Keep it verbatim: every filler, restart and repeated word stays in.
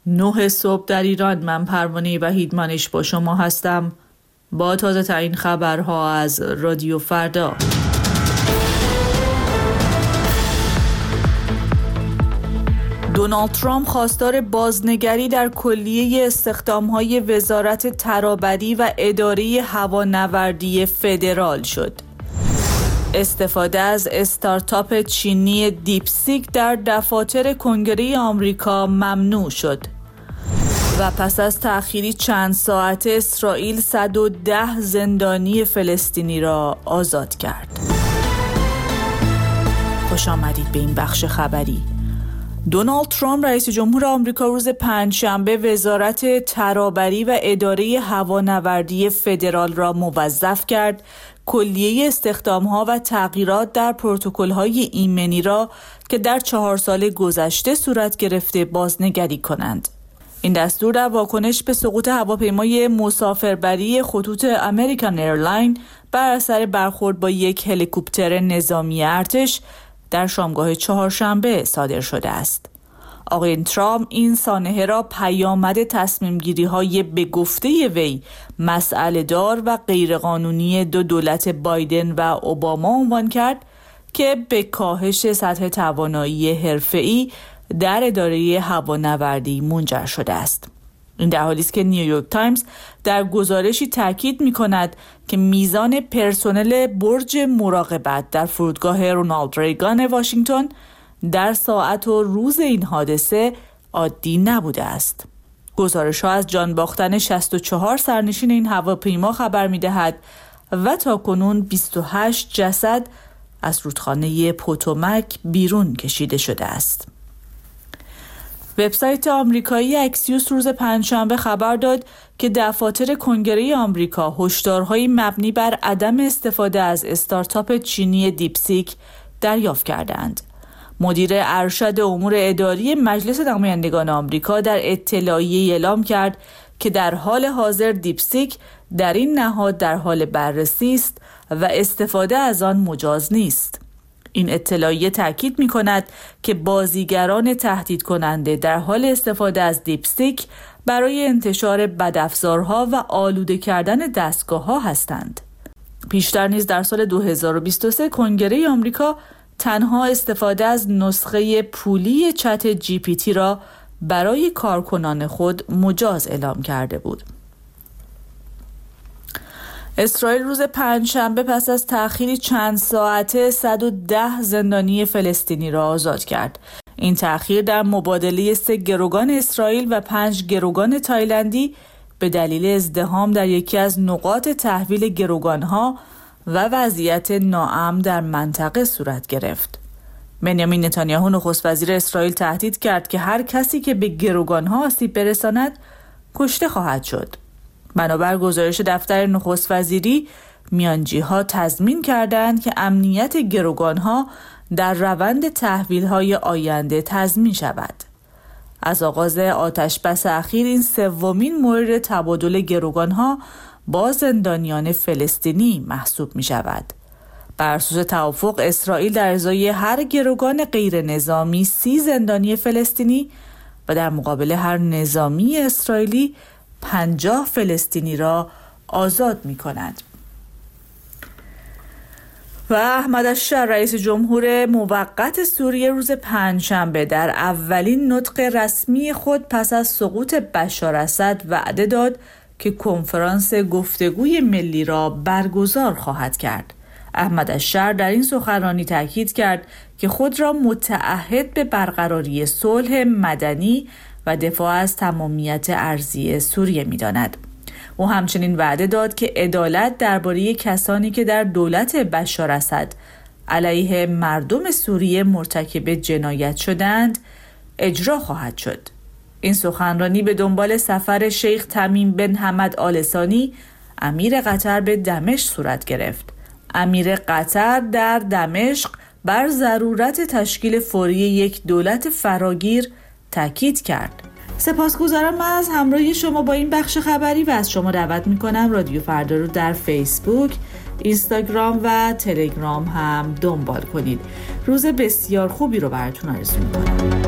نه صبح در ایران. من پروانه وحیدمانش با شما هستم با تازه ترین خبرها از رادیو فردا. دونالد ترامپ خواستار بازنگری در کلیه استخدام‌های وزارت ترابری و اداره هوانوردی فدرال شد. استفاده از استارتاپ چینی دیپسیک در دفاتر کنگره آمریکا ممنوع شد. و پس از تأخیری چند ساعته اسرائیل صد و ده زندانی فلسطینی را آزاد کرد. خوش آمدید به این بخش خبری. دونالد ترامپ رئیس جمهور آمریکا روز پنجشنبه وزارت ترابری و اداره هوانوردی فدرال را موظف کرد کلیه استخدام‌ها و تغییرات در پروتکل‌های ایمنی را که در چهار سال گذشته صورت گرفته بازنگری کنند. این دستور در واکنش به سقوط هواپیمای مسافربری خطوط امریکن ایرلاین بر اثر برخورد با یک هلیکوپتر نظامی ارتش در شامگاه چهارشنبه صادر شده است. آقای ترامپ این سانحه را پیامد تصمیم‌گیری‌های به گفته وی مسئله دار و غیرقانونی دو دولت بایدن و اوباما عنوان کرد که به کاهش سطح توانایی حرفه‌ای در اداره هوانوردی منجر شده است. این در حالی است که نیویورک تایمز در گزارشی تاکید می‌کند که میزان پرسنل برج مراقبت در فرودگاه رونالد ریگان واشنگتن در ساعت و روز این حادثه عادی نبوده است. گزارش‌ها از جان باختن شصت و چهار سرنشین این هواپیما خبر می‌دهد و تاکنون بیست و هشت جسد از رودخانه پوتومک بیرون کشیده شده است. وبسایت آمریکایی اکسیوس روز پنجشنبه خبر داد که دفاتر کنگره آمریکا هشدارهای مبنی بر عدم استفاده از استارتاپ چینی دیپسیک دریافت کردند. مدیر ارشد امور اداری مجلس نمایندگان آمریکا در اطلاعیه‌ای اعلام کرد که در حال حاضر دیپسیک در این نهاد در حال بررسی است و استفاده از آن مجاز نیست. این اطلاعیه تاکید می‌کند که بازیگران تهدید کننده در حال استفاده از دیپسیک برای انتشار بدافزارها و آلوده کردن دستگاه‌ها هستند. پیشتر نیز در سال دو هزار و بیست و سه کنگره آمریکا تنها استفاده از نسخه پولی چت جی پی تی را برای کارکنان خود مجاز اعلام کرده بود. اسرائیل روز پنجشنبه پس از تأخیری چند ساعته صد و ده زندانی فلسطینی را آزاد کرد. این تأخیر در مبادله سه گروگان اسرائیل و پنج گروگان تایلندی به دلیل ازدحام در یکی از نقاط تحویل گروگانها و وضعیت ناامن در منطقه صورت گرفت. بنیامین نتانیاهو نخست وزیر اسرائیل تهدید کرد که هر کسی که به گروگانها آسیب برساند کشته خواهد شد. بنابر گزارش دفتر نخست وزیری، میانجی‌ها تضمین کردند که امنیت گروگانها در روند تحویل‌های آینده تضمین شود. از آغاز آتش‌بس اخیر این سومین مورد تبادل گروگانها با زندانیان فلسطینی محسوب می شود. بر اساس توافق اسرائیل در ازای هر گروگان غیر نظامی سی زندانی فلسطینی و در مقابل هر نظامی اسرائیلی پنجاه فلسطینی را آزاد می کند. و احمد الشر رئیس جمهور موقت سوریه روز پنجشنبه در اولین نطق رسمی خود پس از سقوط بشار اسد وعده داد که کنفرانس گفتگوی ملی را برگزار خواهد کرد. احمد الشر در این سخنرانی تاکید کرد که خود را متعهد به برقراری صلح مدنی و دفاع از تمامیت ارضی سوریه می‌داند. او همچنین وعده داد که عدالت درباره کسانی که در دولت بشار اسد علیه مردم سوریه مرتکب جنایت شدند اجرا خواهد شد. این سخنرانی به دنبال سفر شیخ تمیم بن حمد آل ثانی امیر قطر به دمشق صورت گرفت. امیر قطر در دمشق بر ضرورت تشکیل فوری یک دولت فراگیر تاکید کرد. سپاسگزارم از همراهی شما با این بخش خبری و از شما دعوت میکنم رادیو فردا رو در فیسبوک، اینستاگرام و تلگرام هم دنبال کنید. روز بسیار خوبی رو براتون آرزو میکنم.